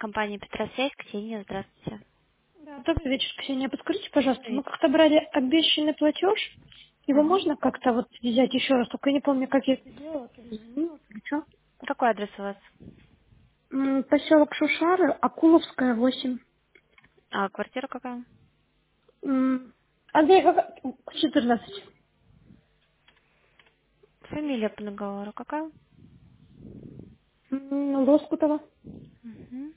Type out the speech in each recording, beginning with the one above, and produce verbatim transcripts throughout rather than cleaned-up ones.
Компания Петросвязь, Ксения, здравствуйте. Да, добрый вечер, Ксения. Подскажите, пожалуйста, Добрый мы вечер. как-то брали обещанный платеж. Его Мгм. можно как-то вот взять еще раз? Только я не помню, как я это делала. То ли звонила, то ли что. Какой адрес у вас? М, Поселок Шушары, Акуловская, восемь. А квартира какая? М, Андрей, как... четырнадцать. Фамилия по договору какая? М, Лоскутова. Мгм.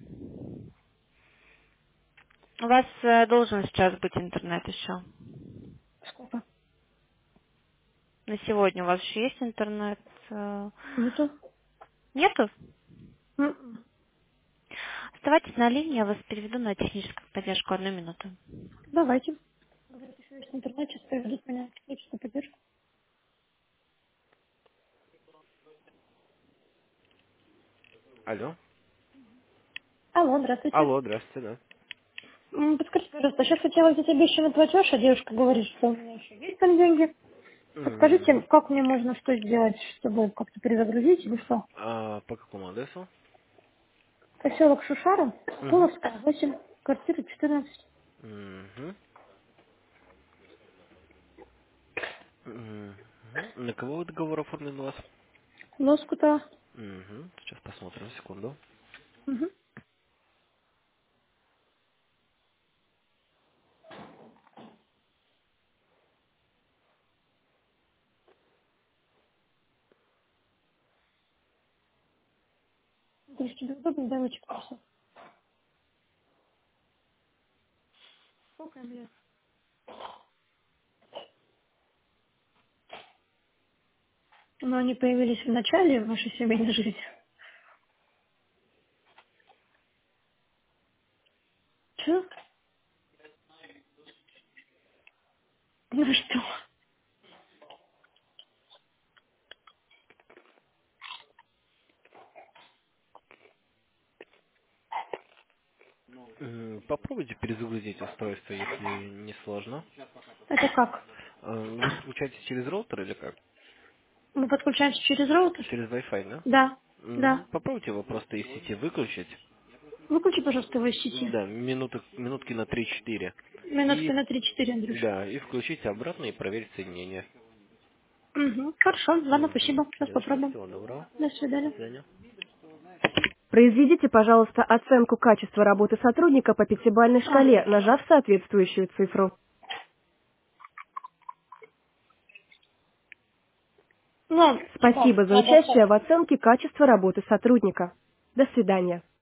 У вас э, должен сейчас быть интернет еще. Сколько? На сегодня у вас еще есть интернет? э, Нету. Нету? М-м. Оставайтесь на линии, я вас переведу на техническую поддержку. Одну минуту. Давайте. Говорят, еще есть в интернете, стоит меня техническую поддержку. Алло. Алло, здравствуйте. Алло, здравствуйте, да. М, Подскажите, пожалуйста, сейчас хотела взять обещанный платеж, а девушка говорит, что у меня еще есть там деньги. Подскажите, Мгм. как мне можно что сделать, чтобы как-то перезагрузить или что? А по какому адресу? Поселок Шушара, Угу. Куловская, восемь, квартира четырнадцать. Угу. Угу. На кого договор оформлен у вас? Лоскута. Угу. Сейчас посмотрим, секунду. Угу. Если тебе удобно, дай лучик просто. Сколько им лет? Но они появились в начале вашей семейной жизни. Че? Ну что? М, Попробуйте перезагрузить устройство, если не сложно. Это как? А, Вы подключаетесь через роутер или как? Мы подключаемся через роутер? Через Wi-Fi, да? Да. М, Да. Попробуйте его просто из сети выключить. Выключи, пожалуйста, его из сети. Да, минуты, минутки на три-четыре. Минутки И, на три-четыре, Андрюш. да, и включите обратно и проверить соединение. Угу. Хорошо. Ладно, Угу. спасибо. Сейчас Не за что, попробуем. всего доброго. До До свидания. свидания. Произведите, пожалуйста, оценку качества работы сотрудника по пятибалльной А, шкале, нажав соответствующую цифру. ну, типа, Спасибо за надо участие в оценку. оценке качества работы сотрудника. До свидания.